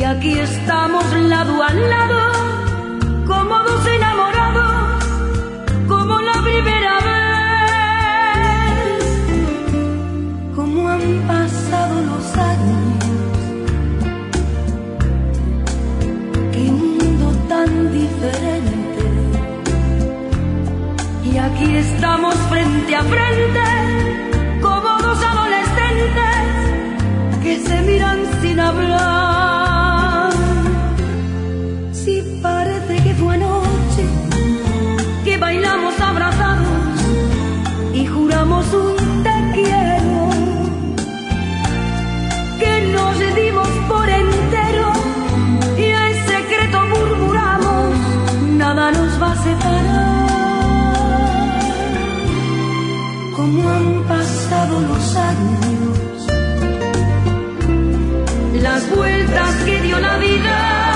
aquí estamos lado a lado, como dos enamorados, como la primera vez. Como han pasado los años, qué mundo tan diferente. Y aquí estamos frente a frente, como dos adolescentes que se miran sin hablar. Si parece que fue anoche que bailamos abrazados y juramos un te quiero, que nos dimos por entero y en secreto murmuramos, nada nos va a separar. Como han pasado los años, las vueltas que dio la vida,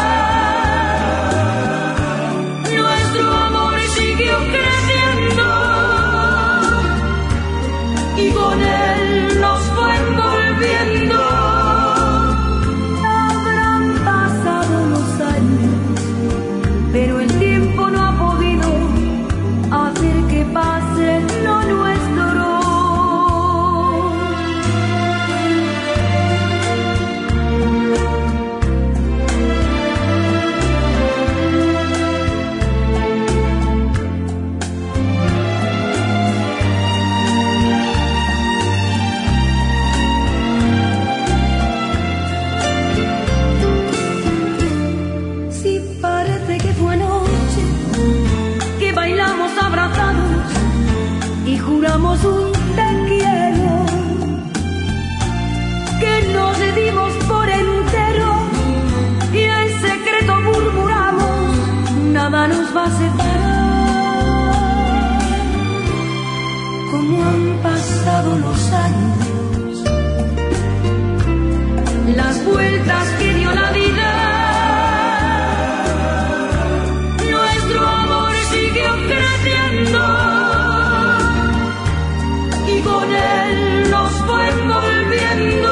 nuestro amor siguió creciendo y con él nos fue envolviendo. Habrán pasado los años, pero el tiempo no ha podido hacer que pase lo nuestro. Juramos un te quiero, que nos dimos por entero y en secreto murmuramos, nada nos va a separar. Como han pasado los años, las vueltas que dio la vida, nuestro amor siguió creciendo y con él nos fue envolviendo.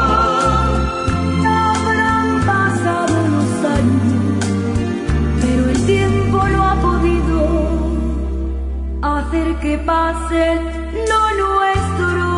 Habrán pasado los años, pero el tiempo no ha podido hacer que pase lo nuestro.